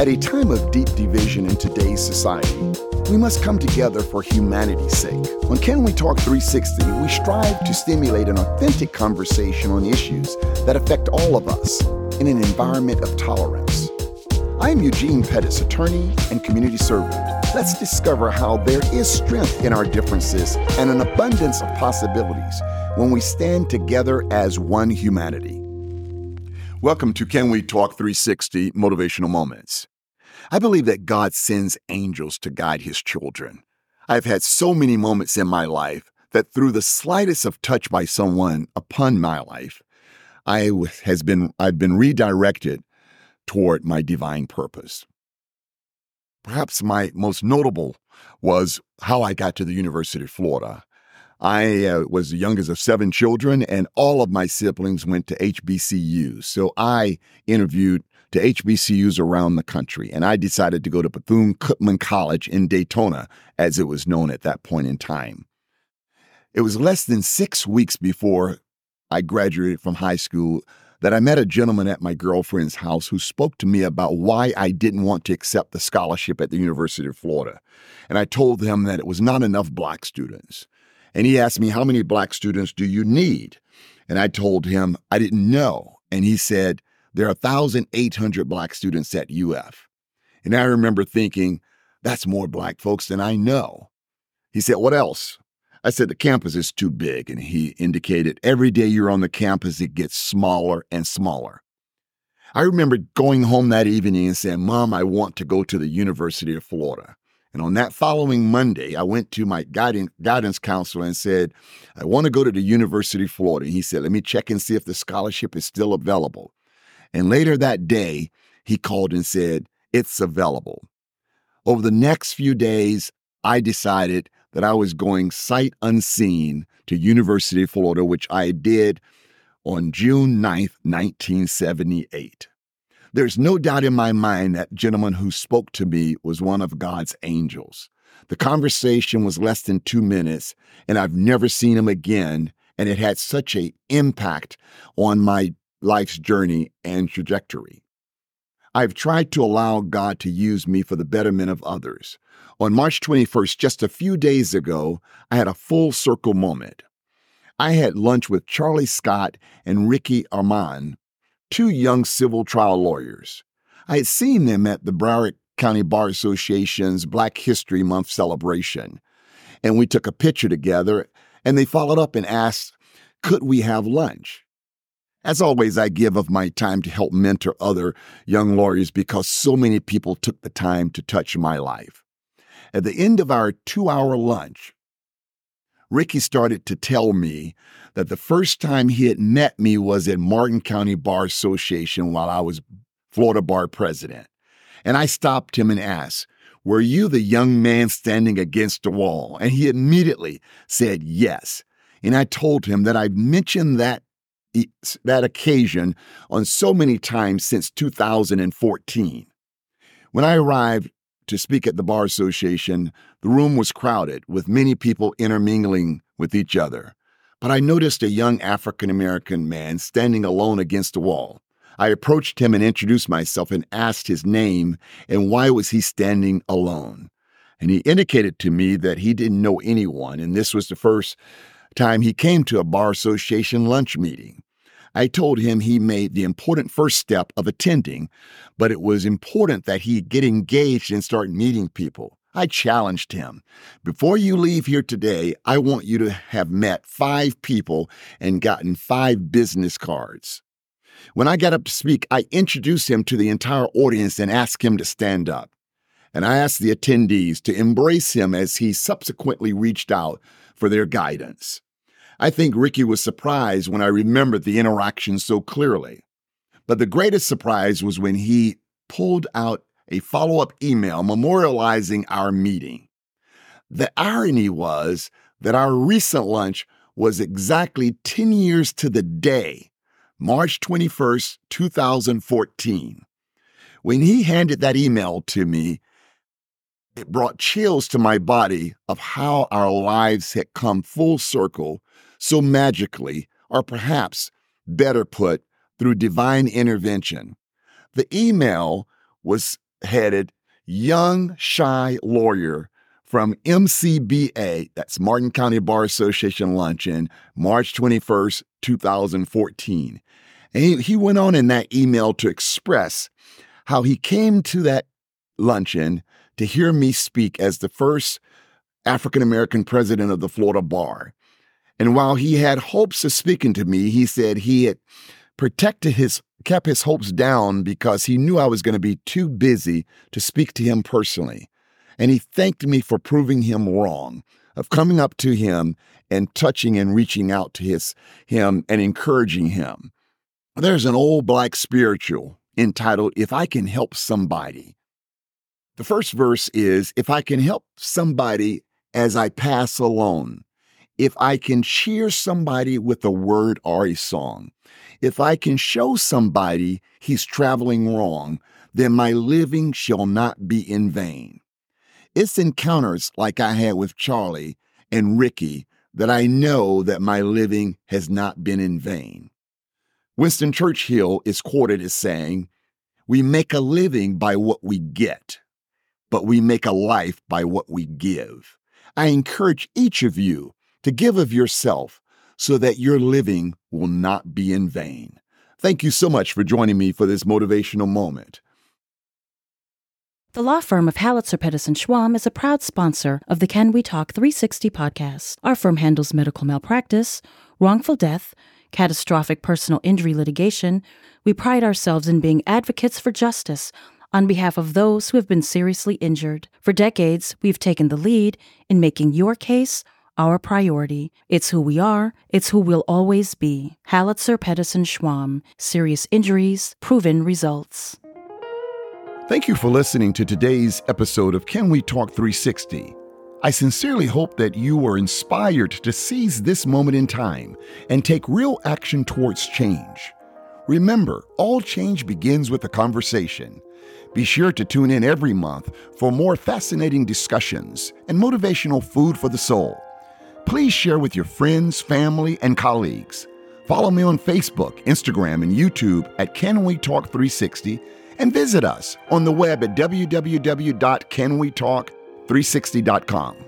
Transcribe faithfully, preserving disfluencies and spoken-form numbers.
At a time of deep division in today's society, we must come together for humanity's sake. On Can We Talk three sixty, we strive to stimulate an authentic conversation on issues that affect all of us in an environment of tolerance. I am Eugene Pettis, attorney and community servant. Let's discover how there is strength in our differences and an abundance of possibilities when we stand together as one humanity. Welcome to Can We Talk three sixty Motivational Moments. I believe that God sends angels to guide his children. I've had so many moments in my life that through the slightest of touch by someone upon my life, I has been I've been redirected toward my divine purpose. Perhaps my most notable was how I got to the University of Florida. I uh, was the youngest of seven children, and all of my siblings went to H B C Us. So I interviewed to H B C Us around the country, and I decided to go to Bethune-Cookman College in Daytona, as it was known at that point in time. It was less than six weeks before I graduated from high school that I met a gentleman at my girlfriend's house who spoke to me about why I didn't want to accept the scholarship at the University of Florida. And I told him that it was not enough black students. And he asked me, how many black students do you need? And I told him I didn't know. And he said, there are one thousand eight hundred black students at U F. And I remember thinking, that's more black folks than I know. He said, what else? I said, the campus is too big. And he indicated every day you're on the campus, it gets smaller and smaller. I remember going home that evening and saying, Mom, I want to go to the University of Florida. And on that following Monday, I went to my guidance, guidance counselor and said, I want to go to the University of Florida. And he said, let me check and see if the scholarship is still available. And later that day, he called and said, it's available. Over the next few days, I decided that I was going sight unseen to University of Florida, which I did on June ninth, nineteen seventy-eight. There's no doubt in my mind that gentleman who spoke to me was one of God's angels. The conversation was less than two minutes, and I've never seen him again, and it had such an impact on my life's journey and trajectory. I've tried to allow God to use me for the betterment of others. On March twenty-first, just a few days ago, I had a full circle moment. I had lunch with Charlie Scott and Ricky Armand, two young civil trial lawyers. I had seen them at the Broward County Bar Association's Black History Month celebration, and we took a picture together, and they followed up and asked, could we have lunch? As always, I give of my time to help mentor other young lawyers because so many people took the time to touch my life. At the end of our two-hour lunch, Ricky started to tell me that the first time he had met me was at Martin County Bar Association while I was Florida Bar president. And I stopped him and asked, were you the young man standing against the wall? And he immediately said yes. And I told him that I've mentioned that that occasion on so many times since two thousand fourteen. When I arrived to speak at the Bar Association, the room was crowded with many people intermingling with each other. But I noticed a young African-American man standing alone against the wall. I approached him and introduced myself and asked his name and why was he standing alone. And he indicated to me that he didn't know anyone, and this was the first time he came to a Bar Association lunch meeting. I told him he made the important first step of attending, but it was important that he get engaged and start meeting people. I challenged him. Before you leave here today, I want you to have met five people and gotten five business cards. When I got up to speak, I introduced him to the entire audience and asked him to stand up. And I asked the attendees to embrace him as he subsequently reached out for their guidance. I think Ricky was surprised when I remembered the interaction so clearly. But the greatest surprise was when he pulled out a follow-up email memorializing our meeting. The irony was that our recent lunch was exactly ten years to the day, March twenty-first, two thousand fourteen. When he handed that email to me, it brought chills to my body of how our lives had come full circle so magically, or perhaps better put, through divine intervention. The email was headed, young, shy lawyer from M C B A, that's Martin County Bar Association luncheon, March twenty-first, twenty fourteen. And he, he went on in that email to express how he came to that luncheon to hear me speak as the first African-American president of the Florida Bar. And while he had hopes of speaking to me, he said he had protected his, kept his hopes down because he knew I was going to be too busy to speak to him personally. And he thanked me for proving him wrong, of coming up to him and touching and reaching out to his him and encouraging him. There's an old black spiritual entitled, If I Can Help Somebody. The first verse is, if I can help somebody as I pass along, if I can cheer somebody with a word or a song, if I can show somebody he's traveling wrong, then my living shall not be in vain. It's encounters like I had with Charlie and Ricky that I know that my living has not been in vain. Winston Churchill is quoted as saying, we make a living by what we get, but we make a life by what we give. I encourage each of you to give of yourself so that your living will not be in vain. Thank you so much for joining me for this motivational moment. The law firm of Halitzer, Pettis and Schwam is a proud sponsor of the Can We Talk three sixty podcast. Our firm handles medical malpractice, wrongful death, catastrophic personal injury litigation. We pride ourselves in being advocates for justice on behalf of those who have been seriously injured. For decades, we've taken the lead in making your case our priority. It's who we are. It's who we'll always be. Halitzer, Pettis and Schwam. Serious injuries, proven results. Thank you for listening to today's episode of Can We Talk three sixty. I sincerely hope that you were inspired to seize this moment in time and take real action towards change. Remember, all change begins with a conversation. Be sure to tune in every month for more fascinating discussions and motivational food for the soul. Please share with your friends, family, and colleagues. Follow me on Facebook, Instagram, and YouTube at Can We Talk three sixty, and visit us on the web at w w w dot can we talk three sixty dot com.